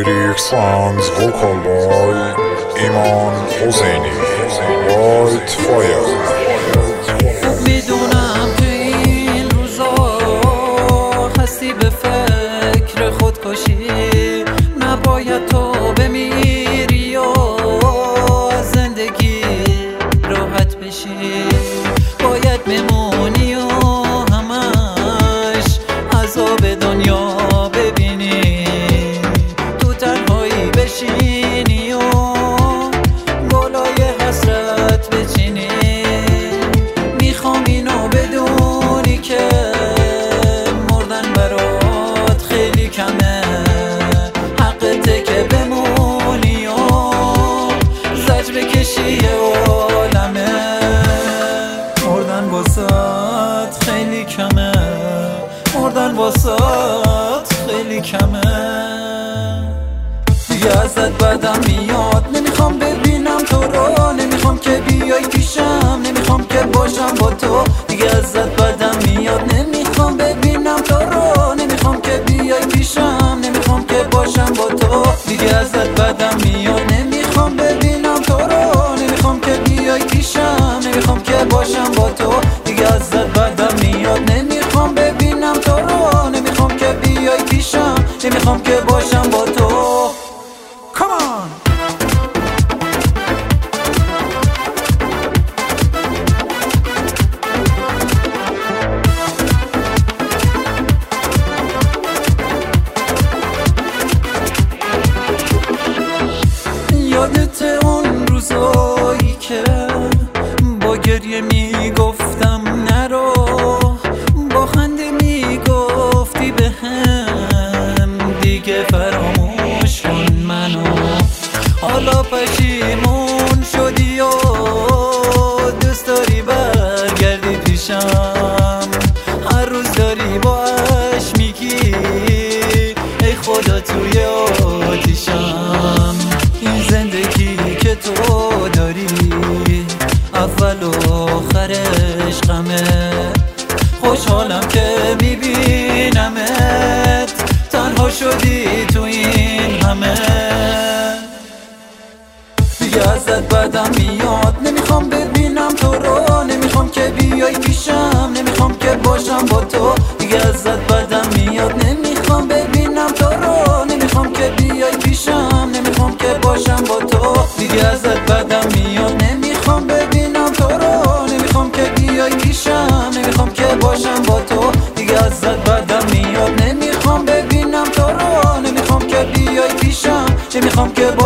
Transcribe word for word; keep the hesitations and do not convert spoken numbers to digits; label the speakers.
Speaker 1: Lyrics songs vocal by ایمان حسینی White Fire.
Speaker 2: میدونم که این روزا هستی به فکر خودکشی، نباید تو بمیری و از زندگی راحت بشی، باید بمونی و همش عذاب دنیا ببینی، تو تنهایی بشینی و گلای حسرت بچینی. میخوام اینو بدونی که مردن برات خیلی کمه، حقته که بمونی و زجر بکشی عالمه. مردن واسات خیلی کمه، مردن واسات خیلی کمه. دیگه ازت بدم میاد، نمیخوام ببینم تو رو، نمیخوام که بیای پیشم، نمیخوام که باشم با تو. دیگه ازت بدم میاد، نمیخوام ببینم تو رو، نمیخوام که بیای پیشم، نمیخوام که باشم با تو. دیگه ازت بدم میاد، نمیخوام ببینم تو رو، نمیخوام که بیای پیشم، نمیخوام که باشم با تو. دیگه ازت بدم میاد، نمیخوام ببینم تو رو، نمیخوام که بیای پیشم، نمیخوام که باشم با تو. Come on! یادت اون روزایی که با گریه میگفتم نرو، با خنده میگفتی بهم دیگه فراموش کن منو. حالا پشیمون شدی و دوست داری برگردی پیشم، هر روز داری باش میگی ای خدا توی آتیشم. این زندگی که تو داری اول و آخرش غمه، خوشحالم که میبینمت تنها شدی تو این همه. دیگه ازت بدم میاد، نمیخوام ببینم تو رو، نمیخوام که بیای پیشم، نمیخوام که باشم با تو. دیگه ازت بدم میاد، نمیخوام ببینم تو رو، نمیخوام که بیای پیشم، نمیخوام که باشم با تو. دیگه ازت بدم میاد، نمیخوام ببینم تو رو، نمیخوام که بیای پیشم، نمیخوام که باشم با تو. دیگه ازت بدم میاد، نمیخوام ببینم تو رو، نمیخوام که بیای پیشم، نمیخوام که